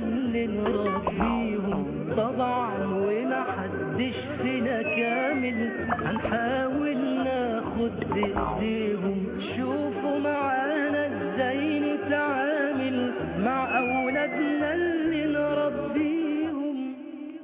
اللي نربيهم طبعا، ومحدش فينا كامل، هنحاول ناخد بإيديهم. شوفوا معانا ازاي نتعامل مع أولادنا اللي نربيهم.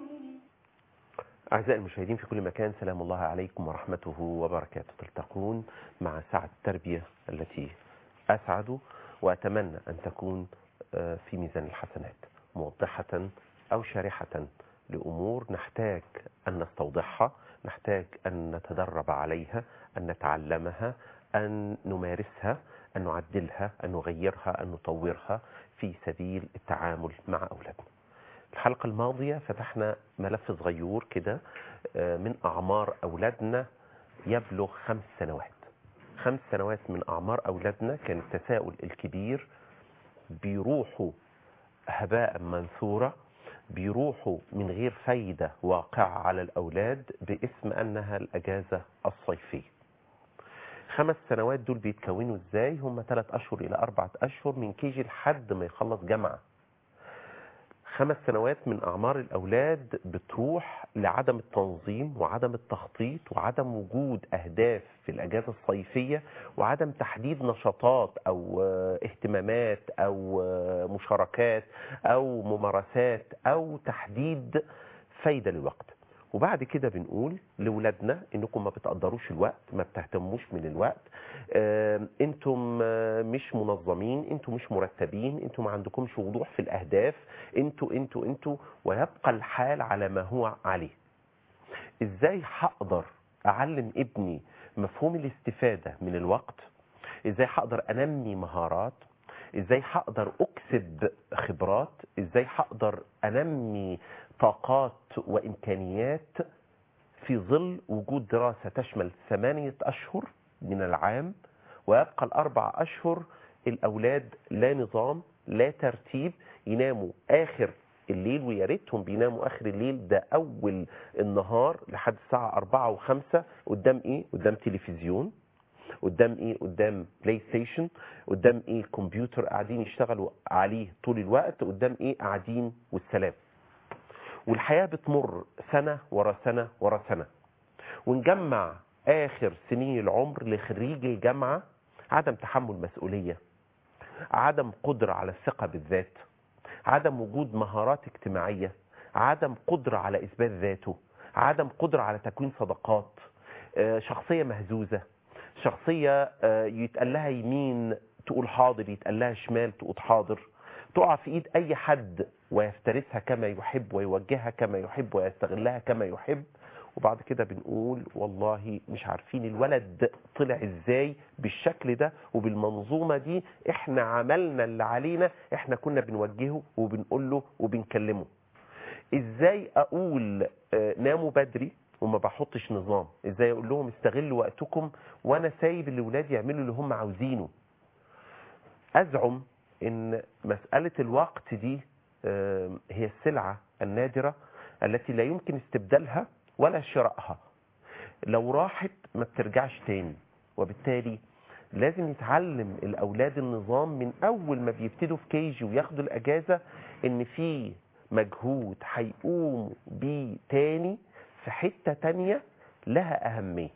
أعزائي المشاهدين في كل مكان، سلام الله عليكم ورحمته وبركاته. تلتقون مع ساعة التربية التي أسعد وأتمنى أن تكون في ميزان الحسنات، موضحة أو شارحة لأمور نحتاج أن نستوضحها، نحتاج أن نتدرب عليها، أن نتعلمها، أن نمارسها، أن نعدلها، أن نغيرها، أن نطورها في سبيل التعامل مع أولادنا. الحلقة الماضية فتحنا ملف صغير كده من أعمار أولادنا يبلغ 5 سنوات. 5 سنوات من أعمار أولادنا كان التساؤل الكبير، بيروحوا هباء منثورة، بيروحوا من غير فايدة واقعة على الأولاد باسم أنها الأجازة الصيفية. 5 سنوات دول بيتكونوا إزاي؟ هم 3 أشهر إلى 4 أشهر من كيجي لحد ما يخلص جامعة. 5 سنوات من أعمار الأولاد بتروح لعدم التنظيم وعدم التخطيط وعدم وجود أهداف في الأجازة الصيفية وعدم تحديد نشاطات أو اهتمامات أو مشاركات أو ممارسات أو تحديد فايدة للوقت. وبعد كده بنقول لولادنا انكم ما بتقدروش الوقت، ما بتهتموش من الوقت، انتم مش منظمين، انتم مش مرتبين، انتم ما عندكمش وضوح في الاهداف، انتوا ويبقى الحال على ما هو عليه. ازاي هقدر اعلم ابني مفهوم الاستفادة من الوقت؟ ازاي هقدر انمي مهارات؟ ازاي هقدر اكسب خبرات؟ ازاي هقدر انمي طاقات وامكانيات في ظل وجود دراسة تشمل 8 أشهر من العام ويبقى ال4 أشهر الاولاد لا نظام لا ترتيب، يناموا اخر الليل، ويا ريتهم بيناموا اخر الليل، ده اول النهار لحد الساعة 4 و5 قدام ايه؟ قدام تلفزيون، قدام ايه؟ قدام بلاي ستيشن، قدام ايه؟ كمبيوتر قاعدين يشتغلوا عليه طول الوقت، قدام ايه؟ قاعدين والسلام. والحياة بتمر سنة ورا سنة ورا سنة، ونجمع آخر سنين العمر لخريج الجامعة عدم تحمل مسؤولية، عدم قدرة على الثقة بالذات، عدم وجود مهارات اجتماعية، عدم قدرة على إثبات ذاته، عدم قدرة على تكوين صداقات، شخصية مهزوزة، شخصية يتقال لها يمين تقول حاضر، يتقال لها شمال تقول حاضر، تقع في ايد اي حد ويفترسها كما يحب ويوجهها كما يحب ويستغلها كما يحب. وبعد كده بنقول والله مش عارفين الولد طلع ازاي بالشكل ده وبالمنظومة دي، احنا عملنا اللي علينا، احنا كنا بنوجهه وبنقول له وبنكلمه. ازاي اقول ناموا بدري وما بحطش نظام؟ ازاي اقول لهم استغلوا وقتكم وانا سايب الاولاد يعملوا اللي هم عاوزينه؟ ازعم ان مسألة الوقت دي هي السلعة النادرة التي لا يمكن استبدالها ولا شرائها، لو راحت ما بترجعش تاني. وبالتالي لازم يتعلم الاولاد النظام من اول ما بيبتدوا في كيجي وياخدوا الاجازة، ان في مجهود هيقوموا بيه تاني في حتة تانية لها اهمية.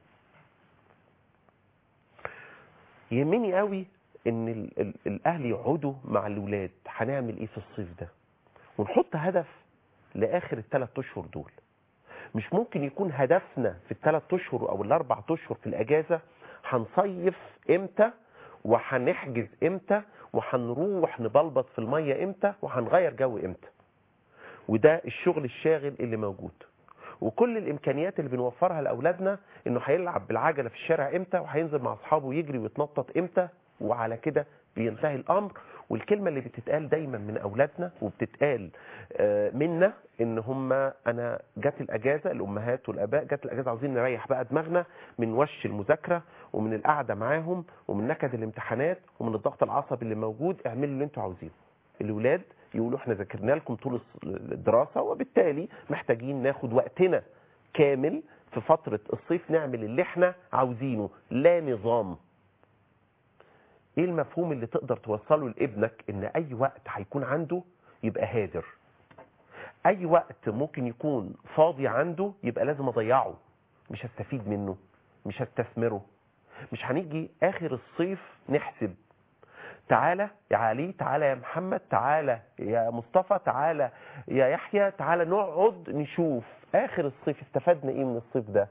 يهمني قوي ان الاهل يقعدوا مع الاولاد، هنعمل ايه في الصيف ده، ونحط هدف لاخر ال3 اشهر دول. مش ممكن يكون هدفنا في ال3 اشهر او ال4 اشهر في الاجازة هنصيف امتى وهنحجز امتى وهنروح نبلبط في المية امتى وهنغير جو امتى. وده الشغل الشاغل اللي موجود، وكل الامكانيات اللي بنوفرها لاولادنا، انه هيلعب بالعجله في الشارع امتى وهينزل مع اصحابه يجري ويتنطط امتى، وعلى كده بينتهي الامر. والكلمه اللي بتتقال دايما من اولادنا وبتتقال منا ان هم انا جت الاجازه، الامهات والاباء جت الاجازه عاوزين نريح بقى دماغنا من وش المذاكره ومن القعده معاهم ومن نكد الامتحانات ومن الضغط العصبي اللي موجود، اعملوا اللي انتوا عاوزينه. الاولاد يقولوا احنا ذاكرنا لكم طول الدراسة، وبالتالي محتاجين ناخد وقتنا كامل في فترة الصيف نعمل اللي احنا عاوزينه، لا نظام. ايه المفهوم اللي تقدر توصله لابنك ان اي وقت هيكون عنده يبقى هادر. اي وقت ممكن يكون فاضي عنده يبقى لازم اضيعه، مش هستفيد منه، مش هستثمره. مش هنيجي اخر الصيف نحسب تعالى يا علي، تعالى يا محمد، تعالى يا مصطفى، تعالى يا يحيى، تعالى نقعد نشوف اخر الصيف استفدنا ايه من الصيف ده،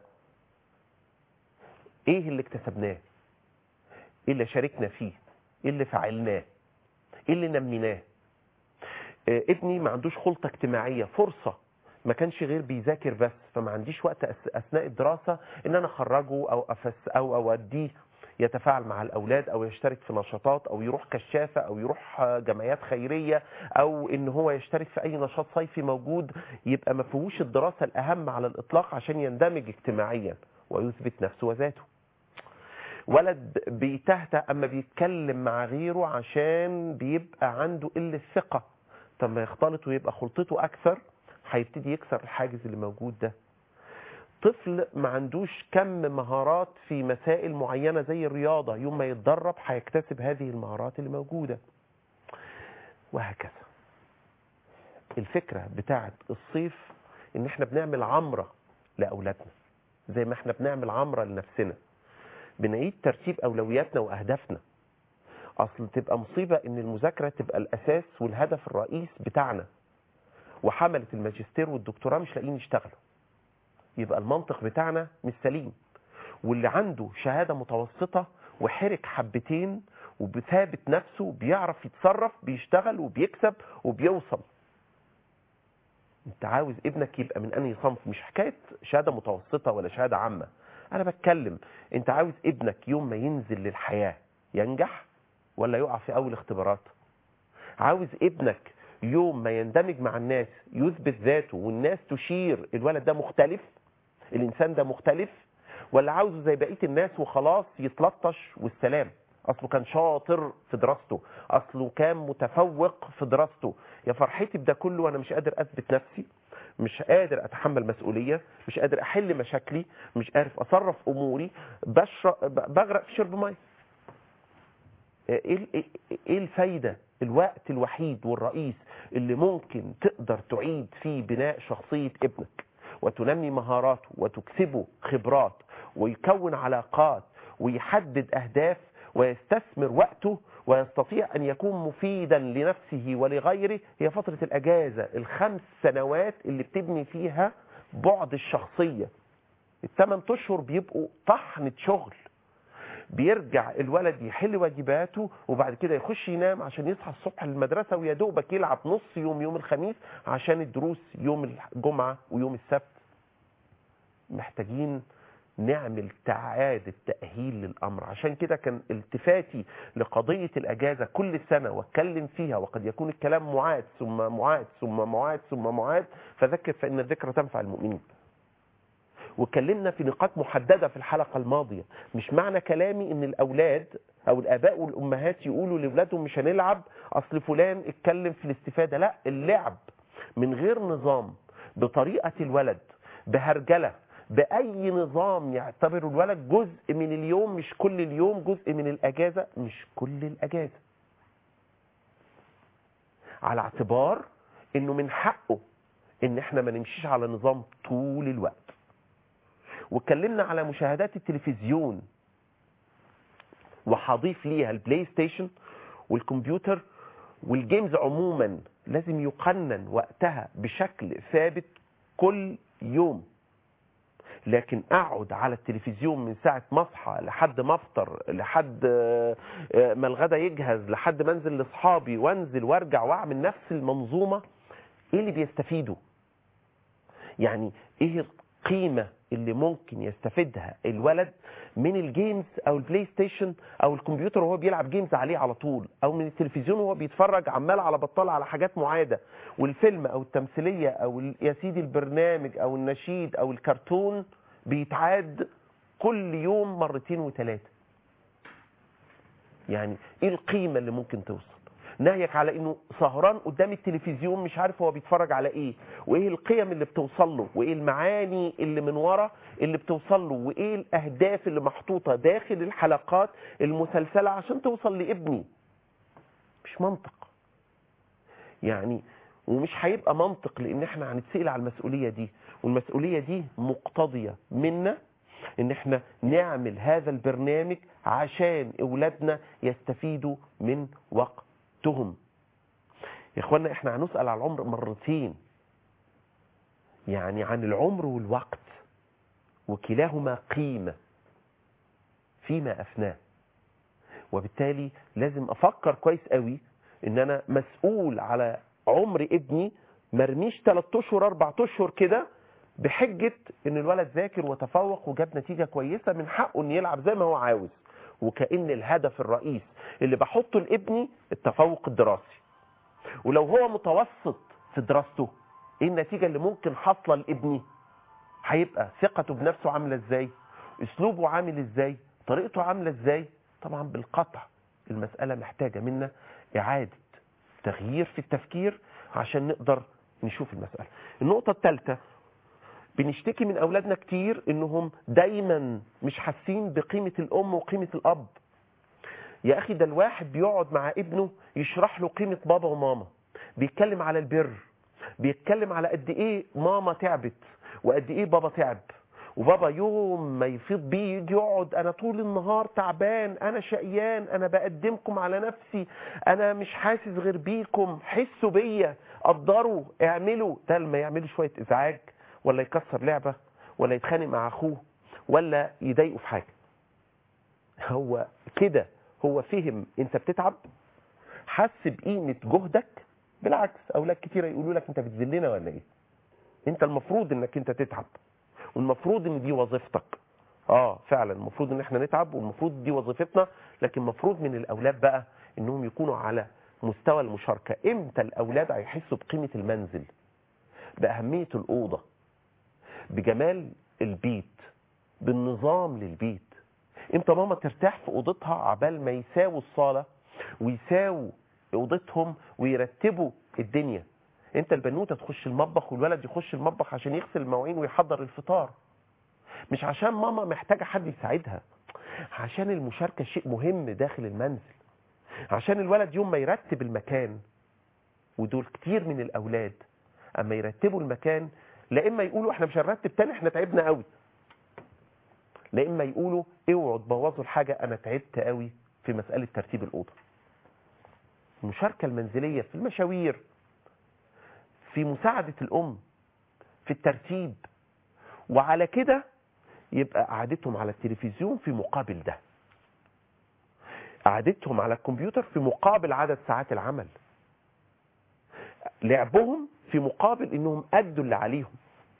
ايه اللي اكتسبناه، ايه اللي شاركنا فيه، ايه اللي فعلناه، ايه اللي نميناه. ابني ما عندوش خلطة اجتماعية، فرصة ما كانش غير بيذاكر بس، فما عنديش وقت اثناء الدراسة ان انا اخرجه او اوديه يتفاعل مع الاولاد او يشترك في نشاطات او يروح كشافة او يروح جمعيات خيرية او ان هو يشترك في اي نشاط صيفي موجود، يبقى ما فيهوش الدراسة الاهم على الاطلاق عشان يندمج اجتماعيا ويثبت نفسه وذاته. ولد بيتهته اما بيتكلم مع غيره عشان بيبقى عنده قلة ثقة، طب ما يختلط ويبقى خلطته اكثر هيبتدي يكسر الحاجز اللي موجود ده. طفل ما عندوش كم مهارات في مسائل معينة زي الرياضة، يوم ما يتدرب هيكتسب هذه المهارات اللي موجودة، وهكذا. الفكرة بتاعت الصيف ان احنا بنعمل عمرة لأولادنا زي ما احنا بنعمل عمرة لنفسنا، بنعيد ترتيب أولوياتنا وأهدافنا. أصل تبقى مصيبة إن المذاكرة تبقى الأساس والهدف الرئيس بتاعنا، وحملة الماجستير والدكتوراه مش لاقيين يشتغلوا، يبقى المنطق بتاعنا مش سليم. واللي عنده شهادة متوسطة وحرك حبتين وبثابت نفسه بيعرف يتصرف بيشتغل وبيكسب وبيوصل. انت عاوز ابنك يبقى من أنهي صنف؟ مش حكاية شهادة متوسطة ولا شهادة عامة، أنا بتكلم انت عاوز ابنك يوم ما ينزل للحياة ينجح ولا يقع في أول اختبارات؟ عاوز ابنك يوم ما يندمج مع الناس يثبت ذاته والناس تشير الولد ده مختلف، الإنسان ده مختلف، ولا عاوزه زي بقية الناس وخلاص يتلطش والسلام؟ أصله كان شاطر في دراسته، أصله كان متفوق في دراسته، يا فرحتي بده كله وأنا مش قادر أثبت نفسي، مش قادر أتحمل مسؤولية، مش قادر أحل مشاكلي، مش عارف أصرف أموري، بغرق في شرب ميه. ايه الفايدة؟ الوقت الوحيد والرئيس اللي ممكن تقدر تعيد فيه بناء شخصية ابنك وتنمي مهاراته وتكسبه خبرات ويكون علاقات ويحدد أهداف ويستثمر وقته ويستطيع أن يكون مفيدا لنفسه ولغيره، هي فترة الأجازة، ال5 سنوات اللي بتبني فيها بعد الشخصية. ال8 أشهر بيبقوا طحنة شغل، بيرجع الولد يحل واجباته وبعد كده يخش ينام عشان يصحى الصبح للمدرسة، ويا دوبك يلعب نص يوم الخميس عشان الدروس يوم الجمعة ويوم السبت. محتاجين نعمل تعادة تأهيل للأمر. عشان كده كان التفاتي لقضية الأجازة كل سنة واتكلم فيها، وقد يكون الكلام معاد ثم معاد ثم معاد ثم معاد، فذكر فإن الذكرى تنفع المؤمنين. واتكلمنا في نقاط محددة في الحلقة الماضية. مش معنى كلامي ان الاولاد او الاباء والامهات يقولوا لاولادهم مش هنلعب اصل فلان اتكلم في الاستفادة، لا، اللعب من غير نظام، بطريقة الولد، بهرجلة، بأي نظام يعتبر الولد جزء من اليوم، مش كل اليوم، جزء من الأجازة مش كل الأجازة، على اعتبار انه من حقه ان احنا ما نمشيش على نظام طول الوقت. واتكلمنا على مشاهدات التلفزيون، وهضيف ليها البلاي ستيشن والكمبيوتر والجيمز عموما، لازم يقنن وقتها بشكل ثابت كل يوم. لكن اقعد على التلفزيون من ساعة ما اصحى لحد ما افطر، لحد ما الغدا يجهز، لحد ما انزل لاصحابي وانزل وارجع واعمل نفس المنظومة، ايه اللي بيستفيده؟ يعني ايه القيمة اللي ممكن يستفيدها الولد من الجيمز او البلاي ستيشن او الكمبيوتر وهو بيلعب جيمز عليه على طول، او من التلفزيون وهو بيتفرج عمال على بطال على حاجات معادة، والفيلم او التمثيلية او يا سيدي البرنامج او النشيد او الكرتون بيتعاد كل يوم مرتين و3. يعني ايه القيمة اللي ممكن توصل؟ ناهيك على انه سهران قدام التلفزيون مش عارف هو بيتفرج على ايه، وايه القيم اللي بتوصل له، وايه المعاني اللي من ورا اللي بتوصل له، وايه الاهداف اللي محطوطة داخل الحلقات المسلسلة عشان توصل لابني. مش منطق. يعني ومش هيبقى منطق، لان احنا هنتسأل على المسؤولية دي، والمسؤولية دي مقتضية منا ان احنا نعمل هذا البرنامج عشان اولادنا يستفيدوا من وقتهم. يا اخوانا احنا هنسأل على العمر مرتين، يعني عن العمر والوقت، وكلاهما قيمة فيما أفناه. وبالتالي لازم أفكر كويس قوي إن أنا مسؤول على عمر ابني، مرميش 3 أشهر 4 أشهر كده بحجة إن الولد ذاكر وتفوق وجاب نتيجة كويسة، من حقه إن يلعب زي ما هو عاوز، وكأن الهدف الرئيس اللي بحطه لابني التفوق الدراسي. ولو هو متوسط في دراسته، إيه النتيجة اللي ممكن حصل لابني؟ هيبقى ثقته بنفسه عاملة ازاي، اسلوبه عامل ازاي، طريقته عاملة ازاي. طبعا بالقطع المسألة محتاجة منا اعادة تغيير في التفكير عشان نقدر نشوف المسألة. النقطة الثالثة، بنشتكي من اولادنا كتير انهم دايما مش حاسين بقيمة الام وقيمة الاب. يا اخي ده الواحد بيقعد مع ابنه يشرح له قيمة بابا وماما، بيتكلم على البر، بيتكلم على قد ايه ماما تعبت وقد ايه بابا تعب، وبابا يوم ما يفيض بيه يجي يقعد انا طول النهار تعبان، انا شقيان، انا بقدمكم على نفسي، انا مش حاسس غير بيكم، حسوا بيا، قدروا، اعملوا. ده لما يعملوا شوية ازعاج ولا يكسر لعبة ولا يتخانق مع اخوه ولا يضايقه في حاجة، هو كده هو فهم انت بتتعب، حس بقيمة جهدك. بالعكس اولاد كتير يقولوا لك انت بتذلنا ولا ايه، انت المفروض انك انت تتعب، والمفروض ان دي وظيفتك. فعلا المفروض ان احنا نتعب، والمفروض دي وظيفتنا، لكن المفروض من الاولاد بقى انهم يكونوا على مستوى المشاركة. امتى الاولاد هيحسوا بقيمة المنزل، باهمية الاوضة، بجمال البيت، بالنظام للبيت؟ امتى ماما ترتاح في اوضتها عبال ما يساووا الصالة ويساووا اوضتهم ويرتبوا الدنيا؟ انت البنوتة تخش المطبخ والولد يخش المطبخ عشان يغسل المواعين ويحضر الفطار، مش عشان ماما محتاجة حد يساعدها، عشان المشاركة شيء مهم داخل المنزل، عشان الولد يوم ما يرتب المكان. ودول كتير من الاولاد اما يرتبوا المكان، لا اما يقولوا احنا مش هنرتب تاني احنا تعبنا قوي، لا اما يقولوا اوعوا تبوظوا الحاجة انا تعبت قوي في مسألة ترتيب الأوضة. المشاركة المنزلية في المشاوير، في مساعدة الأم في الترتيب، وعلى كده يبقى قعدتهم على التلفزيون في مقابل ده، قعدتهم على الكمبيوتر في مقابل عدد ساعات العمل، لعبهم في مقابل انهم ادوا اللي عليهم.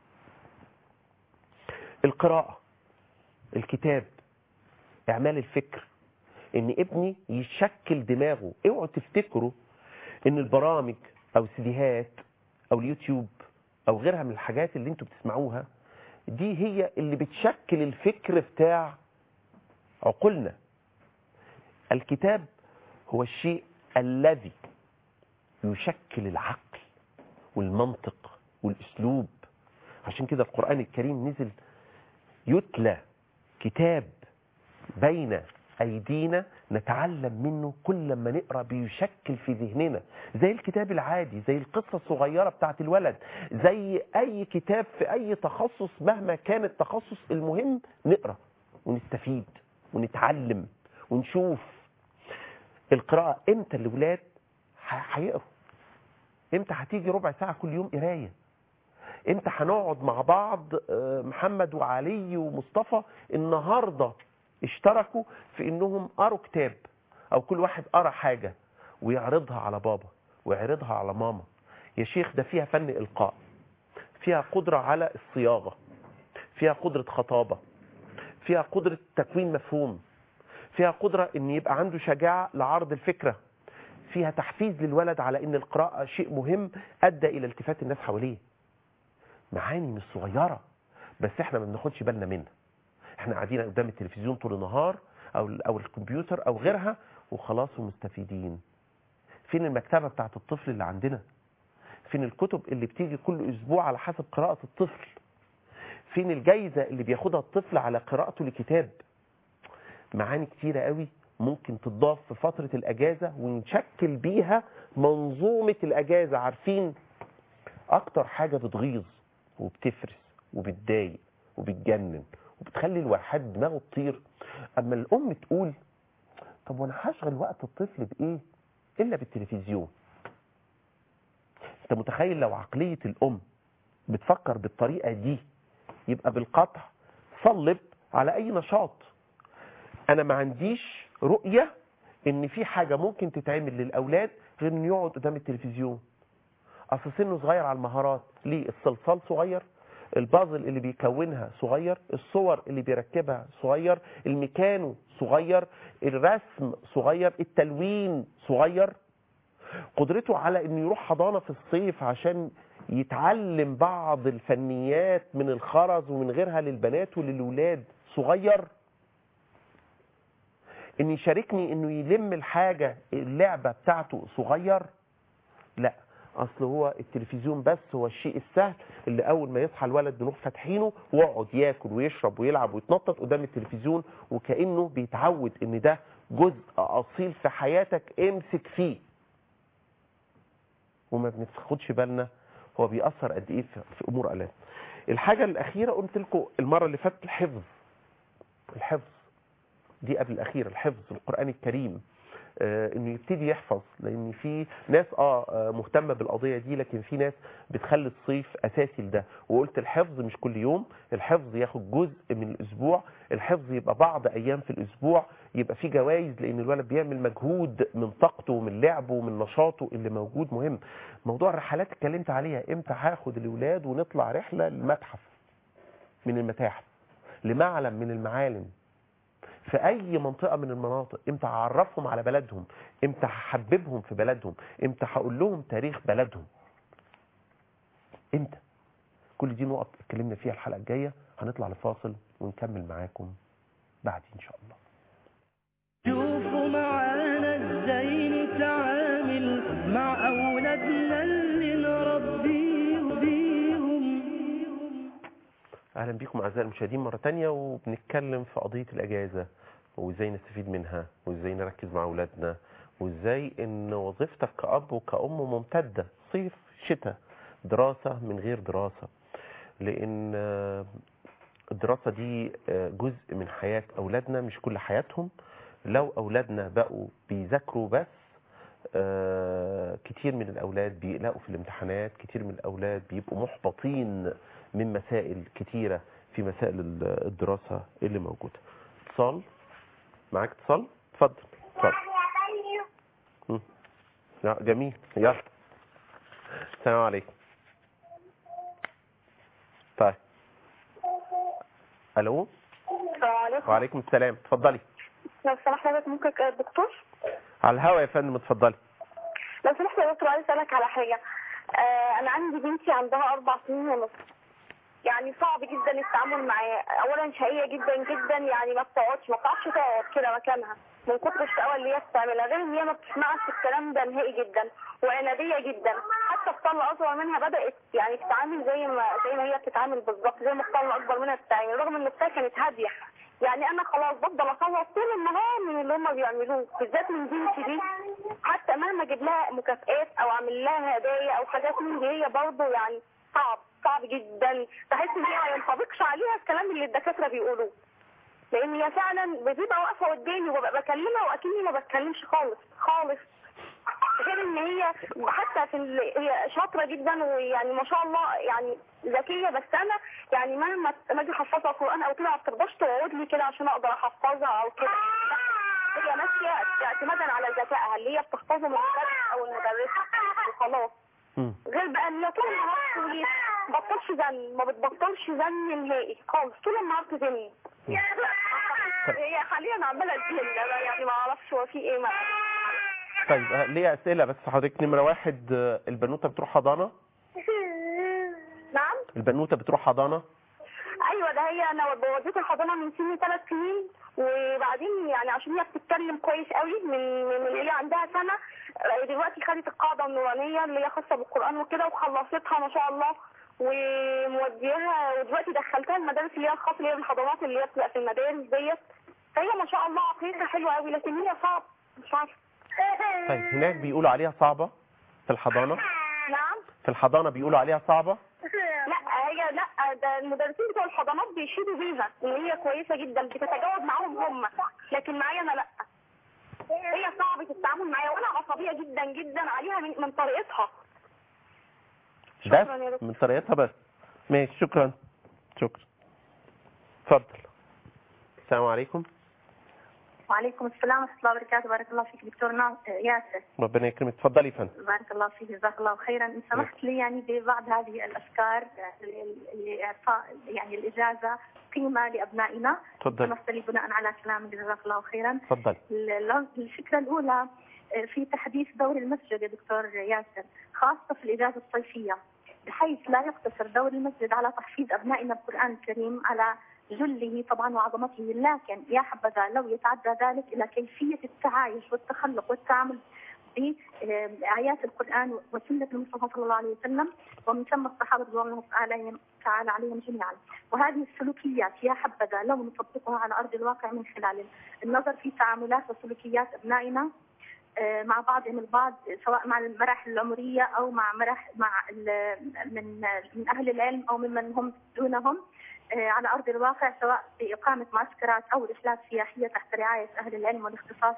القراءة، الكتاب، اعمال الفكر، ان ابني يشكل دماغه. اوعوا تفتكروا ان البرامج او السيديهات او اليوتيوب او غيرها من الحاجات اللي انتوا بتسمعوها دي هي اللي بتشكل الفكر بتاع عقولنا. الكتاب هو الشيء الذي يشكل العقل والمنطق والاسلوب. عشان كده القرآن الكريم نزل يتلى كتاب بين أيدينا نتعلم منه، كل ما نقرأ بيشكل في ذهننا، زي الكتاب العادي، زي القصة الصغيرة بتاعت الولد، زي أي كتاب في أي تخصص مهما كان التخصص. المهم نقرأ ونستفيد ونتعلم ونشوف. القراءة امتى الولاد هيقروا؟ امتى هتيجي ربع ساعة كل يوم قراية؟ امتى هنقعد مع بعض محمد وعلي ومصطفى النهاردة اشتركوا في انهم قروا كتاب، او كل واحد قرا حاجة ويعرضها على بابا ويعرضها على ماما؟ يا شيخ ده فيها فن إلقاء، فيها قدرة على الصياغة، فيها قدرة خطابة، فيها قدرة تكوين مفهوم، فيها قدرة ان يبقى عنده شجاعة لعرض الفكرة، فيها تحفيز للولد على ان القراءة شيء مهم ادى الى التفات الناس حواليه. معاني مش صغيرة بس احنا ما بناخدش بالنا منها. احنا قاعدين قدام التلفزيون طول النهار او الكمبيوتر او غيرها وخلاص ومستفيدين. فين المكتبة بتاعت الطفل اللي عندنا؟ فين الكتب اللي بتيجي كل اسبوع على حسب قراءة الطفل؟ فين الجايزة اللي بياخدها الطفل على قراءته لكتاب؟ معاني كتيرة قوي ممكن تضاف في فترة الأجازة ونشكل بيها منظومة الأجازة. عارفين اكتر حاجة بتغيظ وبتفرس وبتضايق وبتجنن وبتخلي الواحد دماغه تطير اما الام تقول طب وانا هشغل وقت الطفل بايه الا بالتلفزيون. انت متخيل لو عقلية الام بتفكر بالطريقة دي يبقى بالقطع صلب على اي نشاط. انا ما عنديش رؤية ان في حاجة ممكن تتعمل للاولاد غير انه يقعد قدام التلفزيون. اصل سنه صغير على المهارات، ليه؟ الصلصال صغير، البازل اللي بيكونها صغير، الصور اللي بيركبها صغير، الميكانو صغير، الرسم صغير، التلوين صغير. قدرته على انه يروح حضانة في الصيف عشان يتعلم بعض الفنيات من الخرز ومن غيرها للبنات وللولاد صغير. ان يشاركني انه يلم الحاجة اللعبة بتاعته صغير. لا، اصل هو التلفزيون بس هو الشيء السهل اللي اول ما يصحى الولد نروح فاتحينه ويقعد ياكل ويشرب ويلعب ويتنطط قدام التلفزيون وكأنه بيتعود ان ده جزء اصيل في حياتك امسك فيه. وما بناخدش بالنا هو بيأثر قد ايه في امور الاف. الحاجة الاخيرة قلت لكم المرة اللي فاتت الحفظ دي قبل الاخيرة، الحفظ القرآن الكريم. انه يبتدي يحفظ، لان في ناس مهتمه بالقضيه دي، لكن في ناس بتخلي الصيف اساسي لده. وقلت الحفظ مش كل يوم، الحفظ ياخد جزء من الاسبوع، الحفظ يبقى بعض ايام في الاسبوع، يبقى في جوائز لان الولد بيعمل مجهود من طاقته ومن لعبه ومن نشاطه اللي موجود. مهم موضوع الرحلات اتكلمت عليها، امتى هاخد الاولاد ونطلع رحله للمتحف من المتاحف، لمعلم من المعالم في اي منطقة من المناطق، امتى هعرفهم على بلدهم، امتى هحببهم في بلدهم، امتى هقول لهم تاريخ بلدهم، امتى. كل دي نقط اتكلمنا فيها الحلقة الجاية. هنطلع لفاصل ونكمل معاكم بعد ان شاء الله. شوفوا معانا ازاي نتعامل مع اولادنا اللي نربيهم. اهلا بكم اعزائي المشاهدين مرة تانية، وبنتكلم في قضية الاجازة وازاي نستفيد منها وازاي نركز مع اولادنا وازاي ان وظيفتك كأب وكأم ممتدة، صيف شتاء، دراسة من غير دراسة، لان الدراسة دي جزء من حياة اولادنا مش كل حياتهم. لو اولادنا بقوا بيذاكروا بس، كتير من الاولاد بيقلقوا في الامتحانات، كتير من الاولاد بيبقوا محبطين من مسائل كتيرة في مسائل الدراسة اللي موجودة. اتصال معاك، اتصال، اتفضل. لا جميل، يلا. السلام عليكم. طيب، الو. السلام عليكم. وعليكم السلام، اتفضلي. لو سمحت حضرتك ممكن الدكتور؟ على الهوا يا فندم، اتفضلي. لو سمحت يا دكتور عايز اسالك على حاجه. انا عندي بنتي عندها 4 سنين ونص، يعني صعب جدا التعامل معاه. اولا شقيه جدا جدا، يعني ما بتقعدش تقعد كده مكانها من كتر الشقاوه اللي هي بتعملها، غير ان هي ما بتسمعش الكلام ده نهائي جدا، وعناديه جدا. حتى الطفله اصغر منها بدات يعني تتعامل زي ما هي بتتعامل بالظبط، زي ما الطفله اكبر منها بتتعامل، رغم ان اختها كانت هاديه. يعني انا خلاص بفضل اخلص طول النهار من اللي هم بيعملوه، بالذات من بنتي دي. حتى مهما اجيب لها مكافئات او اعمل لها هدايا او حاجات من دي، هي برضه يعني صعب جدا. بحس ان هي ما ينطبقش عليها الكلام اللي الدكاتره بيقولوه، لان هي فعلا بتبقى واقفه قدامي وببقى بكلمها واكني ما بتكلمش خالص. غير ان هي حتى هي شاطره جدا، ويعني ما شاء الله يعني ذكيه، بس انا يعني مهما اجي احفظها قران او كده ما بترضاش تقعد لي كده عشان اقدر احفظها او كده. هي ماشيه اعتمادا على ذكائها اللي هي بتحفظه من المدرس او المدرسه وخلاص. غير بقى ان هي طول النهار ما بتبطلش زن نهائي خالص، طول النهار تزن. هي حاليا عماله تزن، يعني ما اعرفش هو في ايه معاها. طيب ليه اسئله بس حضرتك. نمره 1، البنوته بتروح حضانه؟ نعم، البنوته بتروح حضانه؟ ايوه، ده هي انا وديتها الحضانه من سن 3 سنين، وبعدين يعني عشان هي بتتكلم كويس قوي من هي عندها سنه. دلوقتي خدت القاعده النورانيه اللي هي خاصه بالقران وكده وخلصتها ما شاء الله، وموديها، ودلوقتي دخلتها المدارس اللي هي الخاصه اللي هي الحضانات اللي هي بتبقى في المدارس ديت. فهي ما شاء الله عقليتها حلوه قوي، لكن هي مش عارفه. طيب هناك بيقولوا عليها صعبه في الحضانه؟ نعم، في الحضانه بيقولوا عليها صعبه؟ لا ده المدرسين بتوع الحضانات بيشيدوا بيها ان هي كويسه جدا، بتتجاوب معاهم هم، لكن معايا انا لا. هي صعبه التعامل معايا وانا عصبيه جدا جدا عليها من طريقتها. شكرا يا بس دكتور. من طريقتها بس. ماشي، شكرا. اتفضل. السلام عليكم. وعليكم السلام ورحمة الله وبركاته. بارك الله فيك دكتور ياسر. ربنا يكرمك. اتفضلي يا فندم. بارك الله فيك، جزاك الله خيرا. إن سمحت لي يعني ببعض هذه الأفكار لإعطاء يعني الإجازة قيمة لأبنائنا. تفضل. سمحت لي بناء على كلامك، جزاك الله خيرا. تفضل. الفكرة الأولى في تحديث دور المسجد يا دكتور ياسر، خاصة في الإجازة الصيفية، بحيث لا يقتصر دور المسجد على تحفيظ أبنائنا بالقرآن الكريم على جله طبعا وعظمته، لكن يا حبذا لو يتعدى ذلك إلى كيفية التعايش والتخلق والتعامل بآيات القرآن وسنة المصطفى صلى الله عليه وسلم، ومن ثم الصحابة رضوان الله تعالى عليهم جميعا. وهذه السلوكيات يا حبذا لو نطبقها على أرض الواقع من خلال النظر في تعاملات وسلوكيات أبنائنا مع بعضهم البعض، سواء مع المراحل العمرية أو مع من أهل العلم أو ممن هم دونهم على أرض الواقع، سواء بإقامة معسكرات أو رحلات سياحية تحت رعاية أهل العلم والاختصاص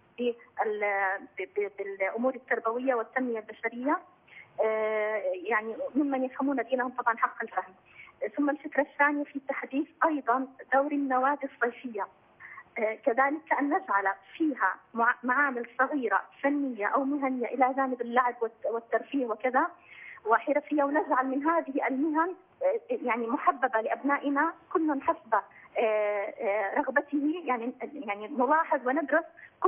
بالأمور التربوية والتنمية البشرية، يعني ممن يفهمون دينهم طبعا حق الفهم. ثم الفكرة الثانية في تحديث أيضا دور النوادي الصيفية، كذلك أن نجعل فيها معامل صغيرة فنية أو مهنية إلى جانب اللعب والترفيه وكذا وحرفية، ونجعل من هذه المهن يعني محببة لأبنائنا كل حسب رغبته، يعني نلاحظ وندرس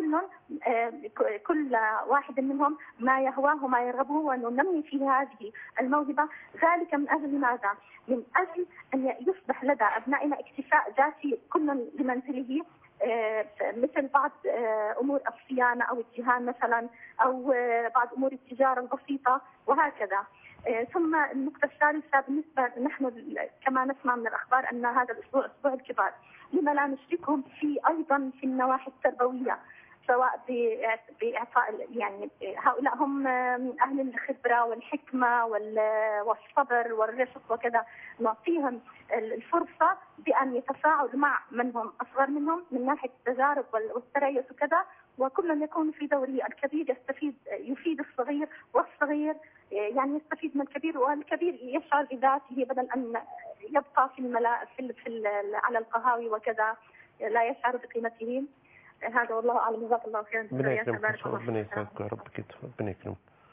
كل واحد منهم ما يهواه وما يرغبه، وننمي في هذه الموهبة. ذلك من أجل ماذا؟ من أجل أن يصبح لدى أبنائنا اكتفاء ذاتي كل لمنزله، مثل بعض أمور الصيانة أو الدهان مثلا، أو بعض أمور التجارة البسيطة وهكذا. ثم النقطة الثالثة، بالنسبة نحن كما نسمع من الأخبار أن هذا الأسبوع أسبوع الكبار، لما لا نشركهم أيضا في النواحي التربوية، سواء بإعطاء يعني هؤلاء هم أهل الخبرة والحكمة والصبر والرفق وكذا، نعطيهم الفرصة بأن يتفاعلوا مع من هم أصغر منهم من ناحية التجارب والتريث وكذا، وكل يكون في دوره. الكبير يفيد الصغير، والصغير يعني يستفيد من الكبير، والكبير يشعر بذاته بدل أن يبقى على القهاوي وكذا لا يشعر بقيمته. هذا والله أعلم. جزاك الله خيرا. ربنا يكرمك. ربنا يسعدك يا رب كده. ربنا يكرمك.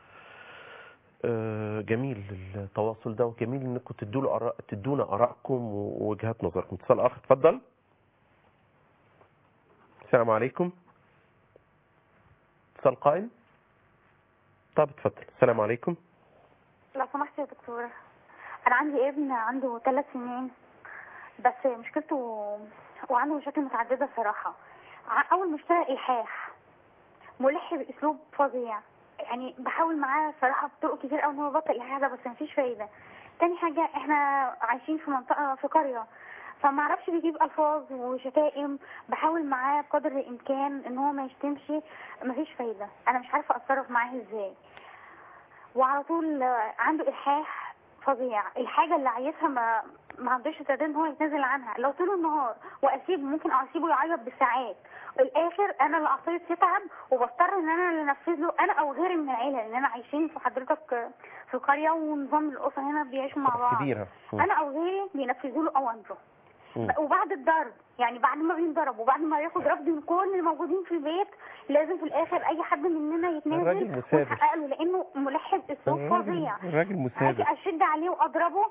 جميل التواصل ده، وجميل انكم تدونا ارائكم ووجهات نظركم. اتصال اخر، اتفضل. السلام عليكم. اتصال قائم. طب اتفضل. السلام عليكم. لو سمحت يا دكتورة، انا عندي ابن عنده 3 سنين بس مشكلته وعنده مشاكل متعددة صراحة. اول مشكلة الحاح، ملح باسلوب فظيع، يعني بحاول معاه صراحة بطرق كتير قوي ان هو يبطل الحاح ده، بس مفيش فايدة. تاني حاجة، احنا عايشين في منطقة في قرية، فما اعرفش بيجيب الفاظ وشتائم، بحاول معاه بقدر الامكان ان هو ما يشتمش، مفيش فايدة. انا مش عارفة اتصرف معاه ازاي، وعلى طول عنده الحاح فظيع. الحاجة اللي عايزها ما عندوش استعداد ان هو يتنازل عنها. لو طول النهار واسيبه، ممكن اسيبه يعيط بالساعات، الاخر انا اللي اعصابي بتتعب وبضطر ان انا اللي انفذ له، انا او غيري من العيله، لان انا عايشين في حضرتك في قريه ونظام الاسره هنا بيعيشوا مع بعض كبيرة. انا او غيري بينفذوا له اوامره. وبعد الضرب، يعني بعد ما بينضرب وبعد ما ياخد رفض من كل اللي موجودين في البيت، لازم في الاخر اي حد مننا يتنازل ويحقق له، لانه ملحد اسلوب فظيع. الراجل مثابر. اجي اشد عليه واضربه،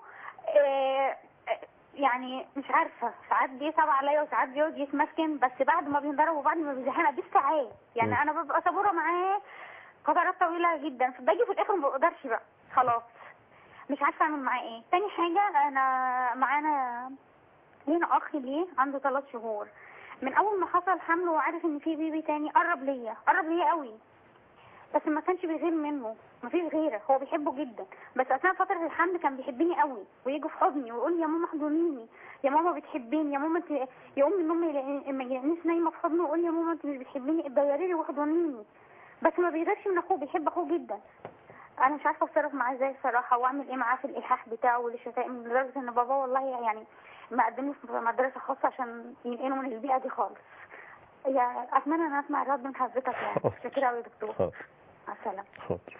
يعني مش عارفه، ساعات بيصعب عليا وساعات بيقعد يتمسكن، بس بعد ما بينضرب وبعد ما بيزهقنا بالساعات، يعني انا ببقى صبوره معاه فترات طويله جدا، فباجي في الاخر ما بقدرش بقى، خلاص مش عارفه اعمل معاه ايه. تاني حاجه، معانا لينا اخ ليه عنده 3 شهور، من اول ما حصل حمله وعارف ان في بيبي تاني قرب ليا قوي، بس ما كانش بيغير منه، ما فيش غيره، هو بيحبه جدا، بس اثناء فتره الحمل كان بيحبني قوي ويجي في حضني ويقول يا ماما احضنيني، يا ماما بتحبيني، يا ماما يقوم من النوم لما يلاقينيش نايمه في حضنه يقول يا ماما انت مش بتحبيني اتغيري لي واحضنيني، بس ما بيغيرش من اخوه، بيحب اخوه جدا. انا مش عارفه اتصرف معاه ازاي الصراحه، واعمل ايه معاه في الالحاح بتاعه والشتائم، لدرجه ان بابا والله يعني مقدمني في مدرسه خاصه عشان ينقلوا من البيئه دي خالص. يعني اتمنى ان اسمع الرد من حضرتك يعني. شكرا قوي يا دكتور. حاضر. مع السلامه. حاضر.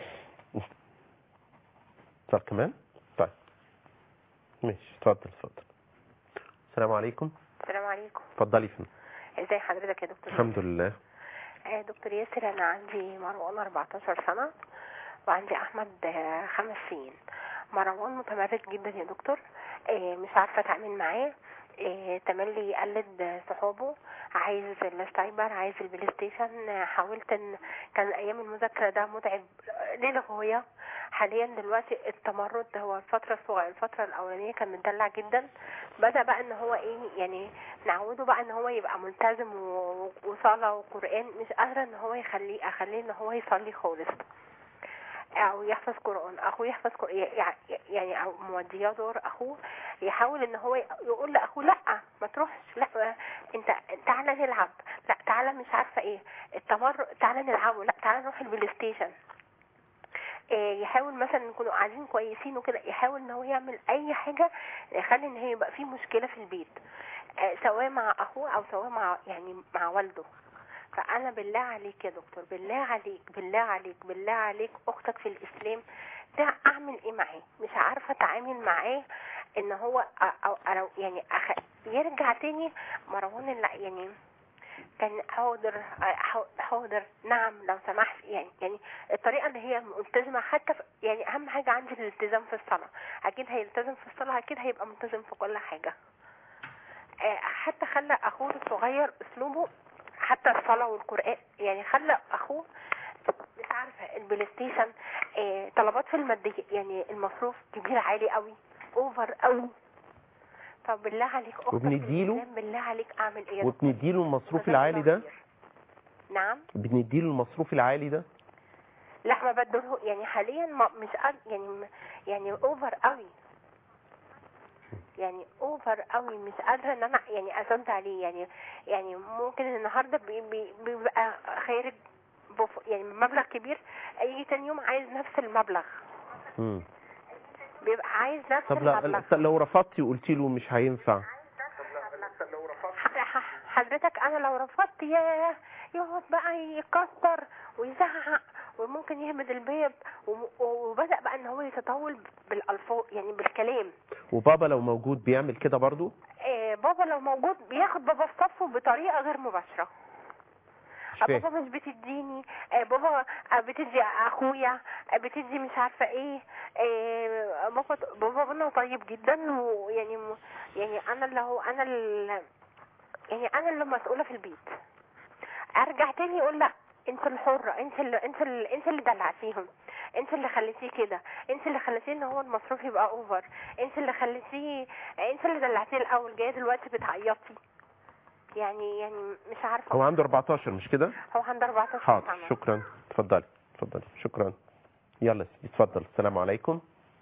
طب كمان؟ طيب ماشي، اتفضل. السلام عليكم. السلام عليكم. اتفضلي فين. ازي حضرتك يا دكتور؟ الحمد لله. دكتور ياسر، انا عندي مروان 14 سنة وعندي احمد 5 سنين. مروان متمرد جدا يا دكتور، مش عارفة اتعامل معاه، تملي يقلد صحابه، عايز السايبر، عايز البلاي ستيشن. حاولت ان كان ايام المذاكرة ده متعب للغاية. حاليا دلوقتي التمرد هو الفترة الاولانية كان متدلع جدا، بدأ بقى ان هو ايه يعني نعوده بقى ان هو يبقى ملتزم وصلاة وقرآن. مش قادرة ان هو اخليه ان هو يصلي خالص او يحفظ قرآن. اخوه يحفظ قرآن يعني او موديه دور اخوه، يحاول ان هو يقول لاخوه لا ما تروحش، لا انت تعالى نلعب، لا تعالى مش عارفه ايه تعالى نلعبه، لا تعالى نروح البلاي ستيشن. يحاول مثلا نكونوا قاعدين كويسين وكده، يحاول ان هو يعمل اي حاجه يخلي ان هي يبقى في مشكله في البيت، سواء مع اخوه او سواء مع والده. فانا بالله عليك يا دكتور، بالله عليك اختك في الاسلام ده اعمل ايه معاه؟ مش عارفه اتعامل معاه ان هو او يعني يرجع تاني مروان يعني كان حاضر نعم لو سمحت، يعني الطريقه اللي هي ملتزمه حتى يعني اهم حاجه عندي الالتزام في الصلاه. اكيد هيلتزم في الصلاه، اكيد هيبقى ملتزم في كل حاجه. حتى خلى اخوه الصغير اسلوبه حتى الصلاه والقران، يعني خلى اخوه مش عارفه البلاي ستيشن، طلبات في الماديه، يعني المصروف كبير عالي قوي، اوفر قوي. طب بالله عليك اختك وبنديله بالله عليك اعمل ايه؟ وبنديله المصروف العالي ده؟ نعم بنديله المصروف العالي ده؟ لا ما بدله، يعني حاليا مش يعني اوفر قوي، يعني اوفر قوي، مش قادره ان انا يعني ارد عليه. يعني ممكن النهارده بيبقى خارج يعني مبلغ كبير، يجي تاني يوم عايز نفس المبلغ. بيبقى عايز نفس المبلغ. طب لو رفضتي وقلتي له مش هينفع؟ حضرتك انا لو رفضت يقعد بقى يكسر ويزعق وممكن يهمد الباب، وبدأ بقى ان هو يتطاول بالالفاظ يعني بالكلام. وبابا لو موجود بيعمل كده برضو؟ بابا لو موجود بياخد بابا في صفه بطريقه غير مباشره. بابا مش بتديني، بابا بتدي اخويا، بتدي مش عارفه ايه. بابا طيب جدا، ويعني انا اللي مسؤوله في البيت. ارجع تاني اقول لا انت الحره، انت اللي دلعتيهم، انت اللي خليتيه كده، انت اللي خليتيه ان هو المصروف يبقى اوفر، انت اللي خليتيه، انت اللي دلعتيه الاول، جايه دلوقتي بتعيطي. يعني مش عارفه. هو عنده 14 مش كده؟ هو عنده 14 سنه. حاضر، شكرا. اتفضلي شكرا. يلا اتفضل. السلام عليكم.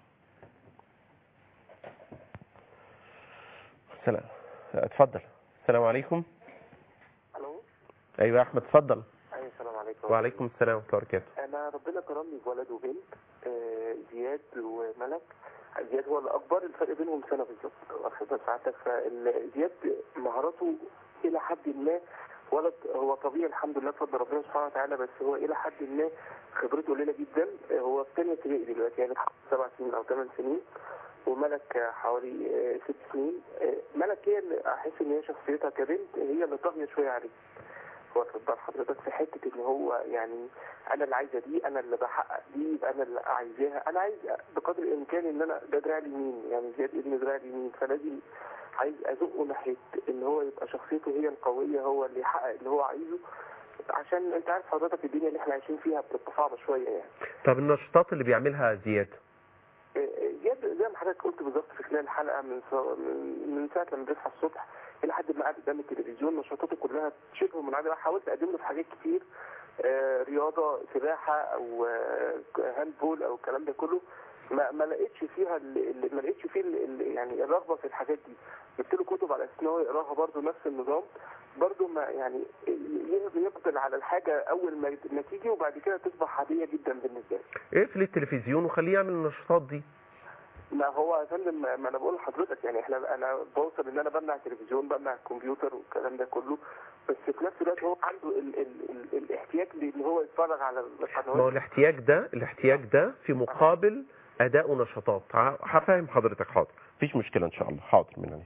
سلام. اتفضل. السلام عليكم. الو. ايوه يا احمد، اتفضل. ايوه السلام عليكم. وعليكم السلام ورحمه الله وبركاته. انا ربنا كرمني بولد وبنت، زياد وملك. زياد هو الاكبر، الفرق بينهم سنه بالظبط، واخد بال ساعتك. فزياد مهاراته الى حد ما، ولد هو طبيعي الحمد لله بفضل ربنا سبحانه وتعالى، بس هو الى حد ما خبرته قليله جدا. هو في ثانيه ابتدائي دلوقتي، يعني 7 سنين او 8 سنين، وملك حوالي 6 سنين. ملك هي اللي احس ان هي شخصيتها كبنت هي اللي طاغيه شويه عليه، واخد بال حضرتك، في حته ان هو يعني انا اللي عايزه دي، انا اللي بحقق دي، يبقى انا اللي عايزاها. انا عايز بقدر الامكان ان انا ده دراعي اليمين، يعني زياد ابن دراعي اليمين، فلازم عايز ازقه ناحيه ان هو يبقى شخصيته هي القويه، هو اللي يحقق اللي هو عايزه، عشان انت عارف حضرتك الدنيا اللي احنا عايشين فيها بتبقى صعبه شويه يعني. طب النشاطات اللي بيعملها زياد زي ما حضرتك قلت بالظبط في خلال الحلقه، من ساعه لما بيصحى الصبح الى حد ما قاعد قدام التلفزيون، نشاطاته كلها شبه منعدمه. حاولت اقدم له في حاجات كتير، رياضه، سباحه او هاندبول او الكلام ده كله، ما لقيتش فيها ما لقيتش فيه يعني الرغبه في الحاجات دي. جبت له كتب على اساس ان هو يقراها برضه نفس النظام، برضه ما يعني يقبل على الحاجه اول ما تيجي وبعد كده تصبح عاديه جدا بالنسبه له. اقفل التلفزيون وخليه يعمل النشاطات دي. لا هو يا فندم، ما انا بقول لحضرتك يعني انا بوصل ان انا بمنع التلفزيون، بمنع الكمبيوتر والكلام ده كله، بس في نفس الوقت هو عنده الاحتياج لان هو يتفرج على القنوات. ما هو الاحتياج ده في مقابل اداء نشاطات. هفهم حضرتك. حاضر، مفيش مشكله ان شاء الله. حاضر منني.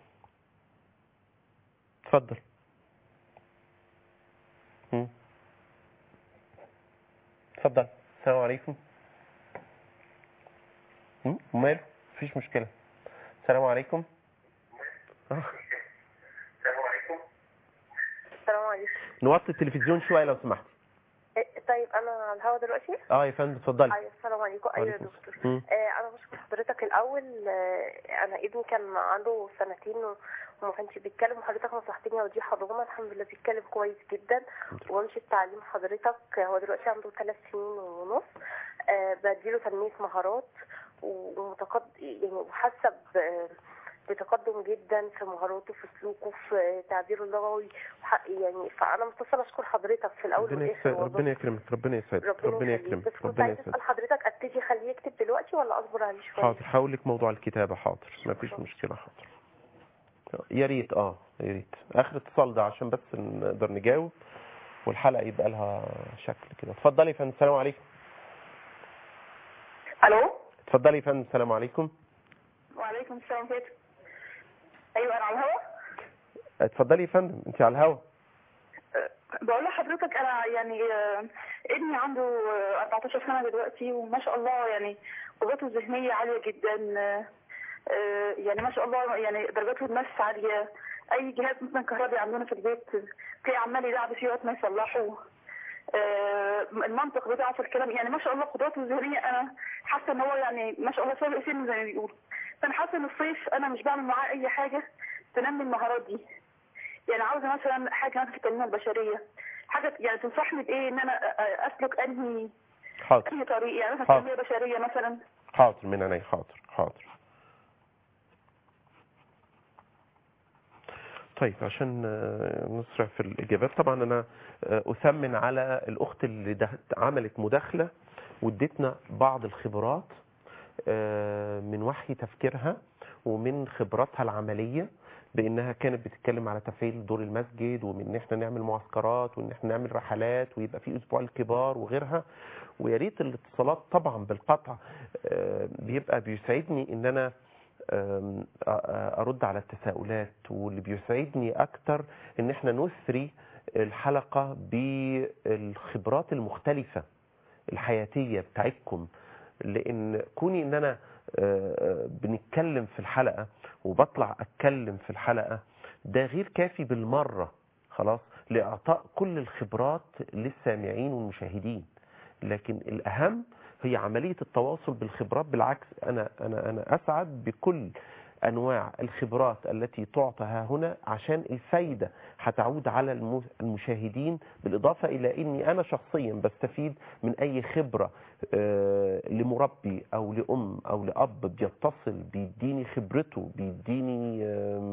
اتفضل. اتفضل. السلام عليكم. وماله؟ مفيش مشكله. السلام عليكم. السلام عليكم. نوطي التلفزيون شويه لو سمحت. طيب انا على الهوا دلوقتي. يا فندم اتفضلي. ايوه السلام عليكم. ايوه يا دكتور. انا بشكر حضرتك الاول. انا ابني كان عنده 2 سنين وما كانش بيتكلم، وحضرتك نصحتني اوديه حضانه. الحمد لله بيتكلم كويس جدا وامشي بتعليم حضرتك. هو دلوقتي عنده 3 سنين ونص. بديله تنميه مهارات يعني وحاسه بتقدم جدا في مهاراته، في سلوكه، في تعبيره اللغوي يعني. فانا متصله اشكر حضرتك في الاول والاخر. ربنا يكرمك. ربنا يسعدك. ربنا يكرمك. بس كنت عايزه اسال حضرتك، ابتدي خليه يكتب دلوقتي ولا اصبر عليه شويه؟ حاضر، هقول لك موضوع الكتابه. حاضر، ما فيش مشكله. حاضر، يا ريت. يا ريت اخر اتصال ده عشان بس نقدر نجاوب والحلقه يبقى لها شكل كده. اتفضلي يا فندم. السلام عليكم. الو. اتفضلي يا فندم. السلام عليكم. وعليكم السلام. كده ايوه انا على الهوا. اتفضلي يا فندم، انت على الهوا. بقول لحضرتك انا يعني ابني عنده 14 سنه دلوقتي، وما شاء الله يعني قدراته الذهنيه عاليه جدا. يعني ما شاء الله يعني درجاته الماس عاليه. اي جهاز مثلا كهربي عندنا في البيت تلاقي عمال يلعب فيه وقت ما يصلحه. المنطق بتاعه في الكلام يعني ما شاء الله قدراته الذهنيه انا حاسه ان هو يعني ما شاء الله سابق سن زي ما بيقولوا. فانا حاسه ان الصيف انا مش بعمل معاه اي حاجه تنمي المهارات دي. يعني عاوزه مثلا حاجه مثلا في التنميه البشريه، حاجه يعني تنصحني بايه ان انا اسلك انهي طريق، يعني مثلا تنميه بشريه مثلا. حاضر من عيني. حاضر. طيب عشان نسرع في الإجابات، طبعا أنا أثمن على الأخت اللي عملت مداخلة وادتنا بعض الخبرات من وحي تفكيرها ومن خبراتها العملية، بأنها كانت بتتكلم على تفعيل دور المسجد، ومن احنا نعمل معسكرات، وان احنا نعمل رحلات، ويبقى في أسبوع الكبار وغيرها. ويا ريت الاتصالات طبعا بالقطع بيبقى بيسعدني ان انا ارد على التساؤلات، واللي بيسعدني اكتر ان احنا نثري الحلقة بالخبرات المختلفة الحياتية بتاعتكم، لان كوني ان انا بنتكلم في الحلقة وبطلع اتكلم في الحلقة ده غير كافي بالمرة خلاص لاعطاء كل الخبرات للسامعين والمشاهدين. لكن الاهم هي عملية التواصل بالخبرات. بالعكس أنا أسعد بكل أنواع الخبرات التي تعطى هنا، عشان الفايدة هتعود على المشاهدين، بالإضافة إلى أني أنا شخصيا بستفيد من أي خبرة لمربي أو لأم أو لأب بيتصل بيديني خبرته، بيديني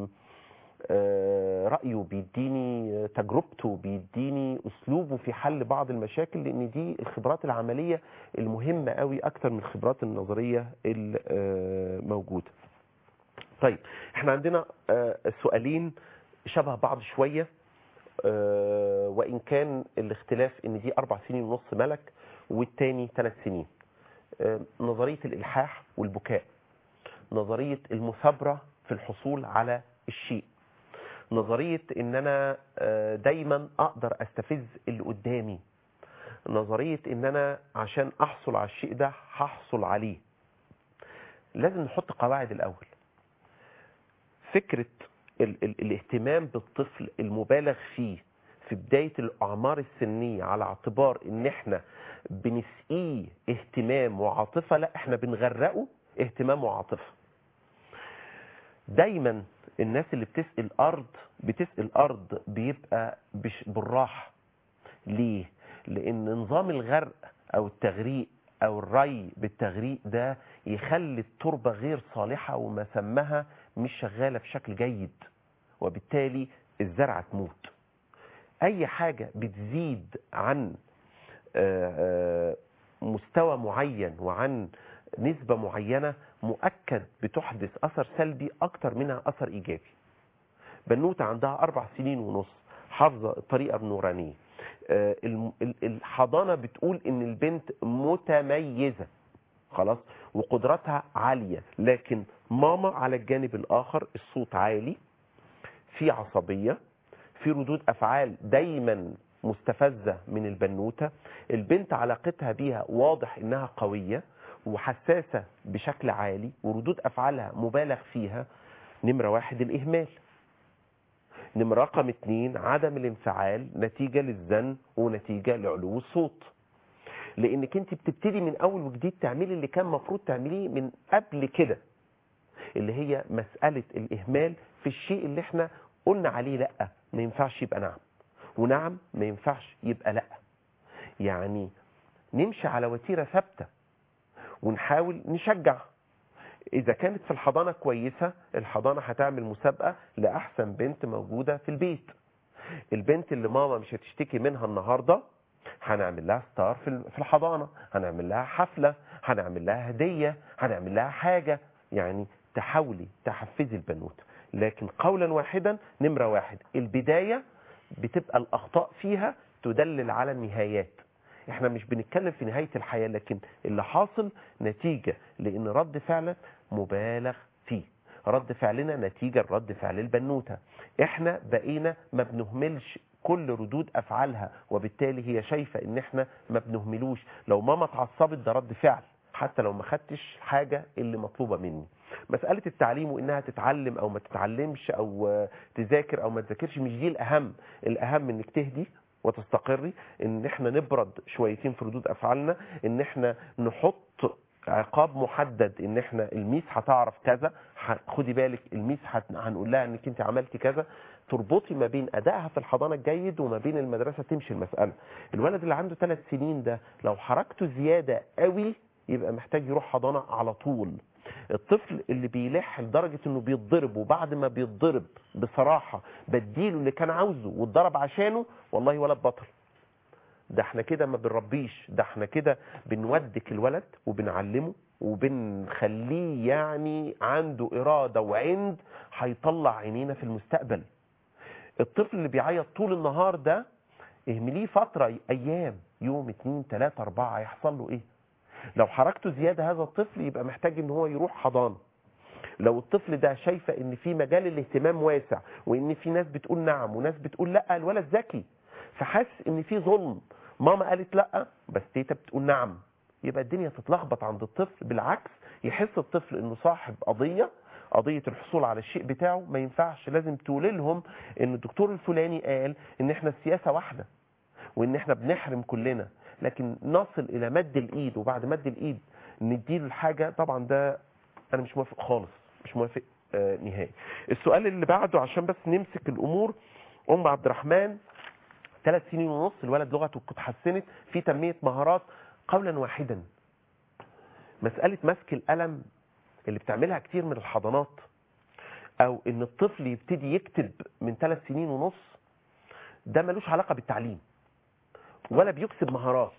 رأيه، بيديني تجربته، بيديني أسلوبه في حل بعض المشاكل، لأن دي الخبرات العملية المهمة قوي أكتر من الخبرات النظرية الموجودة. طيب احنا عندنا سؤالين شبه بعض شوية، وإن كان الاختلاف إن دي 4 سنين ونص ملك والتاني 3 سنين. نظرية الإلحاح والبكاء، نظرية المثابرة في الحصول على الشيء، نظرية ان انا دايما اقدر استفز اللي قدامي، نظرية ان انا عشان احصل على الشيء ده هحصل عليه. لازم نحط قواعد الاول. فكرة الاهتمام بالطفل المبالغ فيه في بداية الاعمار السنية على اعتبار ان احنا بنسقيه اهتمام وعاطفة، لا احنا بنغرقه اهتمام وعاطفة. دايما الناس اللي بتسقي الأرض بيبقى بالراحة. ليه؟ لأن نظام الغرق أو التغريق او الري بالتغريق ده يخلي التربة غير صالحة ومسامها مش شغالة بشكل جيد، وبالتالي الزرعة تموت. اي حاجة بتزيد عن مستوى معين وعن نسبة معينة مؤكد بتحدث اثر سلبي اكتر منها اثر ايجابي. بنوتة عندها 4 سنين ونص حافظة الطريقة النورانية، الحضانة بتقول ان البنت متميزة خلاص وقدراتها عالية، لكن ماما على الجانب الاخر الصوت عالي، في عصبية، في ردود افعال دايما مستفزة من البنوتة. البنت علاقتها بيها واضح انها قوية وحساسة بشكل عالي وردود افعالها مبالغ فيها. نمرة 1 الاهمال. نمرة رقم 2 عدم الانفعال نتيجة للزن ونتيجة لعلو الصوت، لانك انت بتبتدي من اول وجديد تعملي اللي كان مفروض تعمليه من قبل كده، اللي هي مسألة الاهمال في الشيء اللي احنا قلنا عليه لا ما ينفعش يبقى نعم، ونعم ما ينفعش يبقى لا. يعني نمشي على وتيرة ثابتة ونحاول نشجع. إذا كانت في الحضانة كويسة، الحضانة هتعمل مسابقة لأحسن بنت موجودة في البيت. البنت اللي ماما مش هتشتكي منها النهاردة هنعمل لها ستار في الحضانة، هنعمل لها حفلة، هنعمل لها هدية، هنعمل لها حاجة. يعني تحاولي تحفزي البنوت، لكن قولا واحدا نمرة 1 البداية بتبقى الأخطاء فيها تدلل على النهايات. احنا مش بنتكلم في نهاية الحياة، لكن اللي حاصل نتيجة لان رد فعلك مبالغ فيه، رد فعلنا نتيجة رد فعل البنوتة. احنا بقينا ما بنهملش كل ردود افعالها، وبالتالي هي شايفة ان احنا ما بنهملوش. لو ماما اتعصبت ده رد فعل حتى لو ما خدتش حاجة اللي مطلوبة مني. مسألة التعليم وانها تتعلم او ما تتعلمش او تذاكر او ما تذاكرش مش دي الاهم. الاهم انك تهدي وتستقري، ان احنا نبرد شويتين في ردود افعالنا، ان احنا نحط عقاب محدد، ان احنا الميس هتعرف كذا، خدي بالك الميس هنقول لها انك انت عملتي كذا. تربطي ما بين ادائها في الحضانه الجيد وما بين المدرسه تمشي المساله. الولد اللي عنده 3 سنين ده لو حركته زياده قوي يبقى محتاج يروح حضانه على طول. الطفل اللي بيلح لدرجة انه بيتضرب، وبعد ما بيتضرب بصراحة بديله اللي كان عاوزه واتضرب عشانه، والله ولد بطل. ده احنا كده ما بنربيش، ده احنا كده بنودك الولد وبنعلمه وبنخليه يعني عنده إرادة وعند هيطلع عينينا في المستقبل. الطفل اللي بيعيط طول النهار ده اهمليه فترة ايام، يوم 2 3 4 هيحصل له ايه؟ لو حركته زيادة هذا الطفل يبقى محتاج ان هو يروح حضانة. لو الطفل ده شايفة ان في مجال الاهتمام واسع وان في ناس بتقول نعم وناس بتقول لا، الولد ذكي فحس ان في ظلم، ماما قالت لا بس تيتا بتقول نعم، يبقى الدنيا تتلخبط عند الطفل. بالعكس يحس الطفل انه صاحب قضية الحصول على الشيء بتاعه. ما ينفعش، لازم تقول لهم ان الدكتور الفلاني قال ان احنا السياسة واحدة وان احنا بنحرم كلنا، لكن نصل الى مد الايد وبعد مد الايد نديله الحاجة. طبعا ده انا مش موافق خالص، مش موافق نهائي. السؤال اللي بعده عشان بس نمسك الامور، ام عبد الرحمن 3 سنين ونص، الولد لغته اتحسنت، في تنمية مهارات. قولا واحدا مسألة مسك القلم اللي بتعملها كتير من الحضانات، او ان الطفل يبتدي يكتب من 3 سنين ونص، ده ملوش علاقة بالتعليم ولا بيكسب مهارات.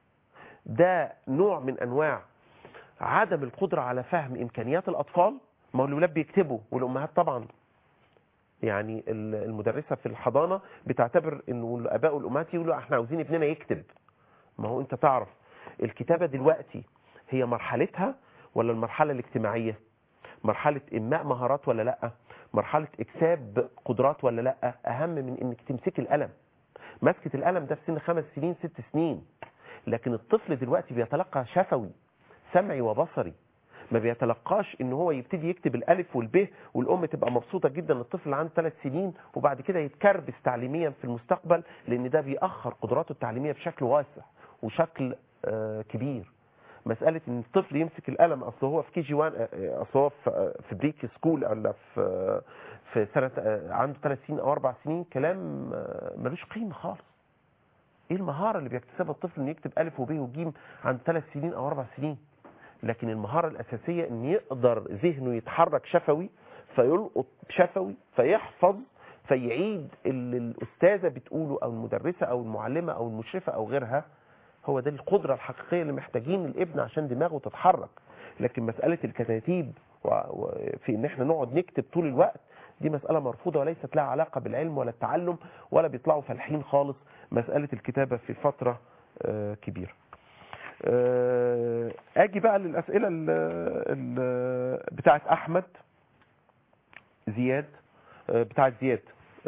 ده نوع من انواع عدم القدرة على فهم امكانيات الاطفال. ما هو الولاد بيكتبوا والامهات طبعا يعني المدرسة في الحضانة بتعتبر انه الاباء والامهات يقولوا احنا عاوزين ابننا يكتب. ما هو انت تعرف الكتابة دلوقتي هي مرحلتها ولا المرحلة الاجتماعية؟ مرحلة إنماء مهارات ولا لأ؟ مرحلة إكساب قدرات ولا لأ؟ أهم من إنك تمسك القلم. مسكة القلم ده في سن 5 سنين 6 سنين، لكن الطفل دلوقتي بيتلقى شفوي سمعي وبصري، ما بيتلقاش ان هو يبتدي يكتب الالف والب والام تبقى مبسوطه جدا الطفل اللي عنده 3 سنين وبعد كده يتكربس تعليميا في المستقبل، لان ده بيأخر قدراته التعليميه بشكل واسع وشكل كبير. مساله ان الطفل يمسك القلم اصل هو في كي جي 1، اصل هو في بريك سكول ولا في سنه عنده 3 سنين او 4 سنين، كلام ملوش قيمه خالص. ايه المهاره اللي بيكتسبها الطفل انه يكتب الف وب وج عند 3 سنين او 4 سنين؟ لكن المهاره الاساسيه ان يقدر ذهنه يتحرك شفوي، فيلقط شفوي، فيحفظ، فيعيد اللي الاستاذه بتقوله او المدرسه او المعلمه او المشرفه او غيرها. هو ده القدره الحقيقيه اللي محتاجين الابن عشان دماغه تتحرك. لكن مساله الكتاتيب في ان احنا نقعد نكتب طول الوقت دي مساله مرفوضه وليست لها علاقه بالعلم ولا التعلم، ولا بيطلعوا فالحين خالص مساله الكتابه في فتره كبيره. اجي بقى للاسئله بتاعه احمد زياد، بتاعه زياد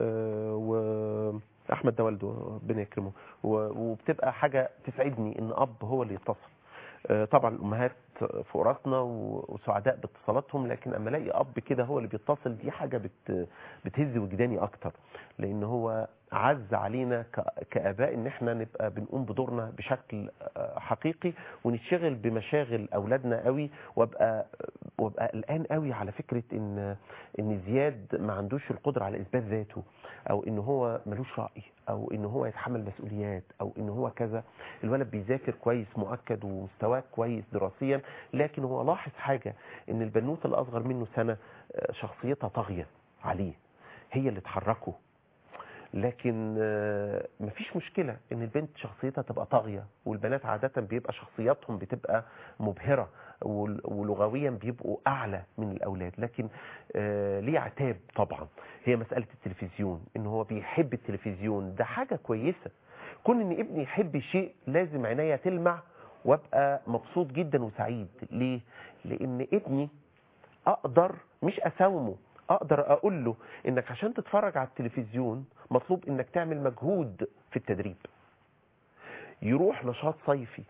واحمد ده والده ربنا يكرمه، وبتبقى حاجه تسعدني ان اب هو اللي يتصل. طبعا الامهات فوق راسنا وسعداء باتصالاتهم، لكن اما الاقي اب كده هو اللي بيتصل دي حاجه بتهز وجداني اكتر، لان هو عز علينا كاباء ان احنا نبقى بنقوم بدورنا بشكل حقيقي ونشتغل بمشاغل اولادنا قوي. وابقى قلقان قوي على فكره ان زياد ما عندوش القدره على اثبات ذاته، او ان هو ملوش راي، او ان هو يتحمل مسؤوليات، او ان هو كذا. الولد بيذاكر كويس مؤكد ومستواه كويس دراسيا، لكن هو لاحظ حاجه ان البنوته اللي اصغر منه سنه شخصيتها طاغيه عليه، هي اللي تحركه. لكن مفيش مشكلة ان البنت شخصيتها تبقى طاغية، والبنات عادة بيبقى شخصياتهم بتبقى مبهرة ولغويا بيبقوا اعلى من الاولاد. لكن ليه عتاب طبعا. هي مسألة التلفزيون، ان هو بيحب التلفزيون ده حاجة كويسة. كون ان ابني يحب شيء لازم عينيا تلمع وابقى مبسوط جدا وسعيد. ليه؟ لان ابني اقدر مش اساومه، اقدر اقول له انك عشان تتفرج على التلفزيون مطلوب انك تعمل مجهود في التدريب، يروح نشاط صيفي،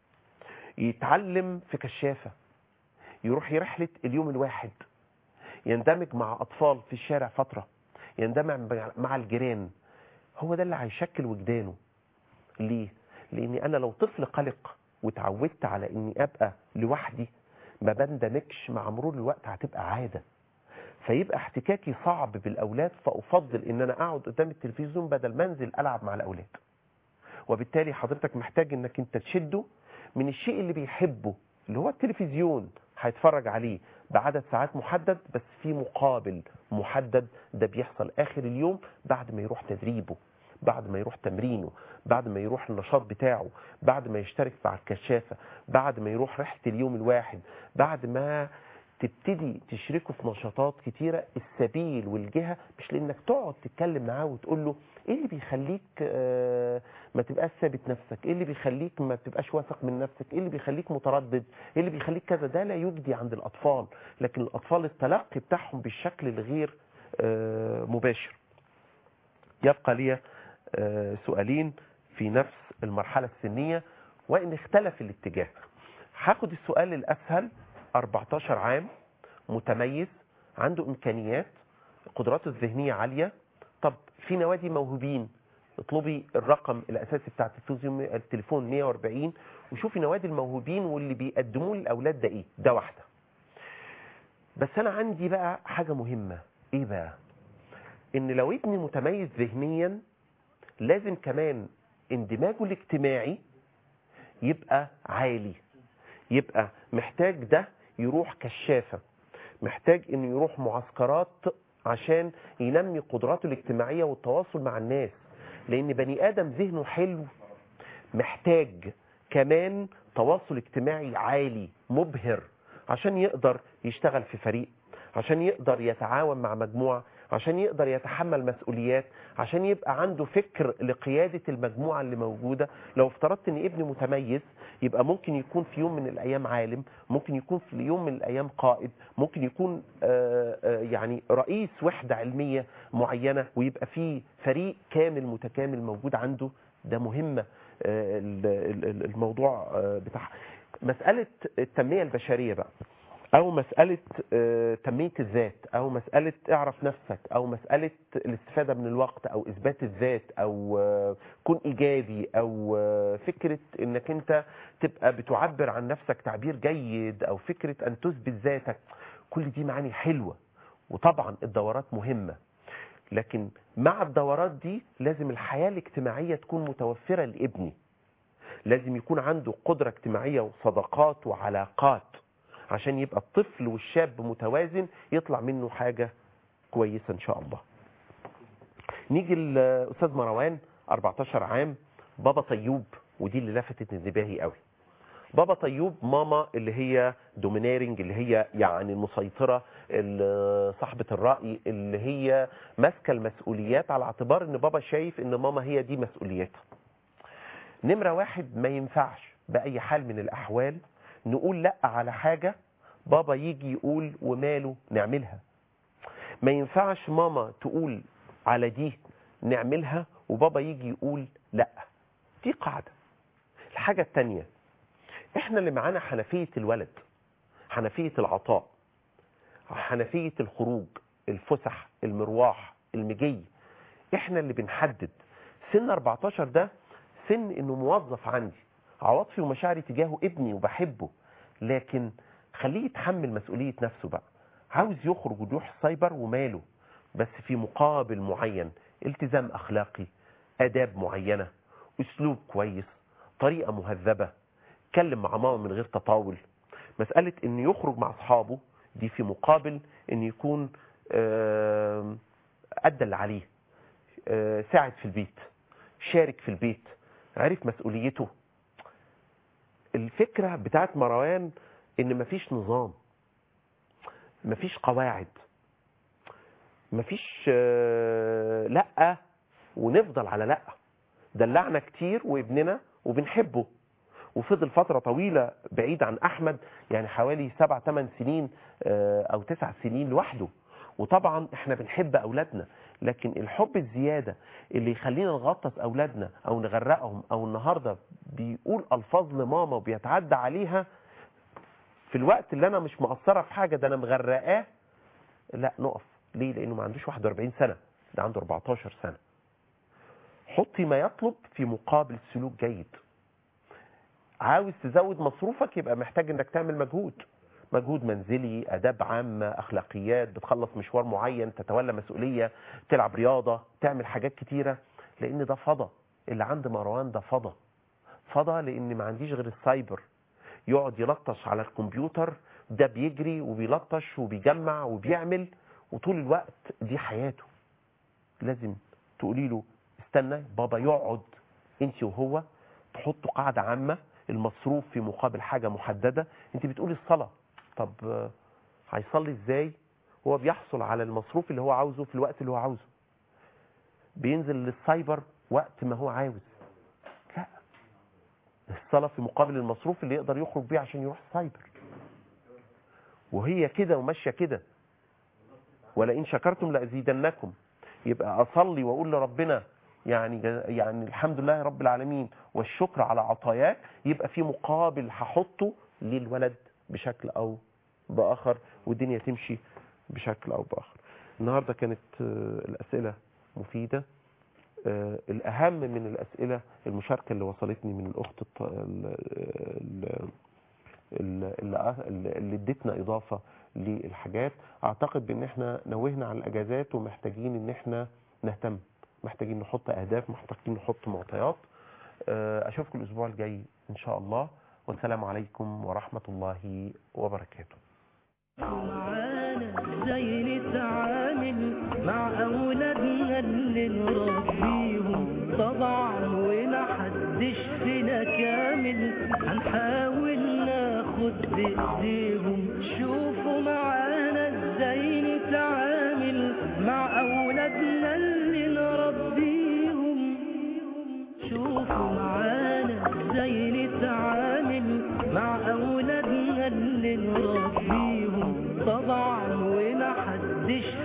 يتعلم في كشافة، يروح رحلة اليوم الواحد، يندمج مع اطفال في الشارع فترة، يندمج مع الجيران. هو ده اللي هيشكل وجدانه. ليه؟ لاني انا لو طفل قلق وتعودت على اني ابقى لوحدي ما بندمجش، مع مرور الوقت هتبقى عادة، فيبقى احتكاكي صعب بالاولاد، فافضل ان انا اقعد قدام التلفزيون بدل ما انزل العب مع الاولاد. وبالتالي حضرتك محتاج انك انت تشده من الشيء اللي بيحبه اللي هو التلفزيون، هيتفرج عليه بعدد ساعات محدد بس في مقابل محدد. ده بيحصل اخر اليوم بعد ما يروح تدريبه، بعد ما يروح تمرينه، بعد ما يروح النشاط بتاعه، بعد ما يشترك مع الكشافة، بعد ما يروح رحلة اليوم الواحد، بعد ما تبتدي تشركه في نشاطات كتيرة. السبيل والجهة مش لانك تقعد تتكلم معاه وتقول له ايه اللي بيخليك ما تبقاش ثابت نفسك، ايه اللي بيخليك ما تبقاش واثق من نفسك، ايه اللي بيخليك متردد، ايه اللي بيخليك كذا. ده لا يجدي عند الاطفال. لكن الاطفال التلقي بتاعهم بالشكل الغير مباشر. يبقى لي سؤالين في نفس المرحلة السنية وان اختلف الاتجاه. هاخد السؤال الاسهل. 14 عام، متميز، عنده امكانيات، قدراته الذهنيه عاليه. طب في نوادي موهوبين، اطلبي الرقم الاساسي بتاع التليفون 140 وشوفي نوادي الموهوبين واللي بيقدموه للاولاد ده ايه. ده واحده. بس انا عندي بقى حاجه مهمه. ايه بقى؟ ان لو ابني متميز ذهنيا لازم كمان اندماجه الاجتماعي يبقى عالي. يبقى محتاج ده يروح كشافة، محتاج انه يروح معسكرات عشان ينمي قدراته الاجتماعية والتواصل مع الناس. لان بني ادم ذهنه حلو محتاج كمان تواصل اجتماعي عالي مبهر عشان يقدر يشتغل في فريق، عشان يقدر يتعاون مع مجموعة، عشان يقدر يتحمل مسؤوليات، عشان يبقى عنده فكر لقيادة المجموعة اللي موجودة. لو افترضت ان ابني متميز يبقى ممكن يكون في يوم من الايام عالم، ممكن يكون في يوم من الايام قائد، ممكن يكون يعني رئيس وحدة علمية معينة، ويبقى في فريق كامل متكامل موجود عنده. ده مهمة الموضوع بتاع مسألة التنمية البشرية بقى، او مسألة تنمية الذات، او مسألة اعرف نفسك، او مسألة الاستفادة من الوقت، او اثبات الذات، او كن ايجابي، او فكرة انك انت تبقى بتعبر عن نفسك تعبير جيد، او فكرة ان تثبت ذاتك. كل دي معاني حلوة، وطبعا الدورات مهمة. لكن مع الدورات دي لازم الحياة الاجتماعية تكون متوفرة لابني، لازم يكون عنده قدرة اجتماعية وصداقات وعلاقات عشان يبقى الطفل والشاب متوازن، يطلع منه حاجة كويسة إن شاء الله. نيجي الأستاذ مروان 14 عام، بابا طيوب، ودي اللي لفتت انتباهي قوي. بابا طيوب ماما اللي هي دومينيرنج، اللي هي يعني المسيطرة، صاحبة الرأي، اللي هي ماسكة المسؤوليات على اعتبار ان بابا شايف ان ماما هي دي مسؤوليتها. نمرة واحد، ما ينفعش بأي حال من الأحوال نقول لا على حاجة بابا يجي يقول وماله نعملها. ما ينفعش ماما تقول على دي نعملها وبابا يجي يقول لا. دي قاعدة. الحاجة التانية، احنا اللي معانا حنفية الولد، حنفية العطاء، حنفية الخروج، الفسح، المرواح، المجي. احنا اللي بنحدد. سن 14 ده سن انه موظف عندي، عواطفي ومشاعري تجاهه ابني وبحبه، لكن خليه يتحمل مسؤولية نفسه بقى. عاوز يخرج ويروح السايبر وماله، بس في مقابل معين، التزام اخلاقي، اداب معينة، اسلوب كويس، طريقة مهذبة، اتكلم مع ماما من غير تطاول. مسألة ان يخرج مع اصحابه دي في مقابل ان يكون ادى اللي عليه، ساعد في البيت، شارك في البيت، عرف مسؤوليته. الفكرة بتاعت مروان ان مفيش نظام، مفيش قواعد، مفيش لأ ونفضل على لأ. دلعنا كتير وابننا وبنحبه، وفضل فترة طويلة بعيد عن أحمد، يعني حوالي 7-8 سنين أو 9 سنين لوحده. وطبعا احنا بنحب أولادنا، لكن الحب الزيادة اللي يخلينا نغطس أولادنا أو نغرقهم، أو النهاردة بيقول ألفاظ لماما وبيتعدى عليها في الوقت اللي أنا مش مقصرة في حاجة، ده أنا مغرقاه، لا نقف. ليه؟ لأنه ما عندوش 41 سنة، ده عنده 14 سنة. حطي ما يطلب في مقابل سلوك جيد. عاوز تزود مصروفك يبقى محتاج انك تعمل مجهود منزلي، اداب عامة، اخلاقيات، بتخلص مشوار معين، تتولى مسؤولية، تلعب رياضة، تعمل حاجات كتيرة، لان ده فضا. اللي عند مروان ده فضا لان ما عنديش غير السايبر، يقعد يلطش على الكمبيوتر، ده بيجري وبيلطش وبيجمع وبيعمل، وطول الوقت دي حياته. لازم تقولي له استنى بابا يقعد انت وهو، تحطوا قاعدة عامة، المصروف في مقابل حاجة محددة. انت بتقولي الصلاة، طب هيصلي ازاي؟ هو بيحصل على المصروف اللي هو عاوزه في الوقت اللي هو عاوزه، بينزل للسايبر وقت ما هو عاوز. لا، الصلاة في مقابل المصروف اللي يقدر يخرج بيه عشان يروح السايبر. وهي كده وماشية كده، ولئن شكرتم لأزيدنكم. يبقى أصلي وأقول لربنا يعني الحمد لله رب العالمين والشكر على عطاياك، يبقى في مقابل هحطه للولد بشكل أو بآخر، والدنيا تمشي بشكل أو بآخر. النهاردة كانت الأسئلة مفيدة. الأهم من الأسئلة المشاركة اللي وصلتني من الأخت اللي ادتنا إضافة للحاجات. أعتقد بأن احنا نوهنا على الأجازات، ومحتاجين أن احنا نهتم، محتاجين نحط أهداف، محتاجين نحط معطيات. أشوفكم الأسبوع الجاي إن شاء الله، والسلام عليكم ورحمة الله وبركاته. معانا زي نتعامل مع أولادنا اللي نربيهم طبعا، ومحدش فينا كامل، هنحاول ناخد بإيديهم. شوفوا معانا ازاي نتعامل مع أولادنا اللي نربيهم. شوفوا معانا ازاي نتعامل مع أولادنا اللي نربيهم طبعا، ومحدش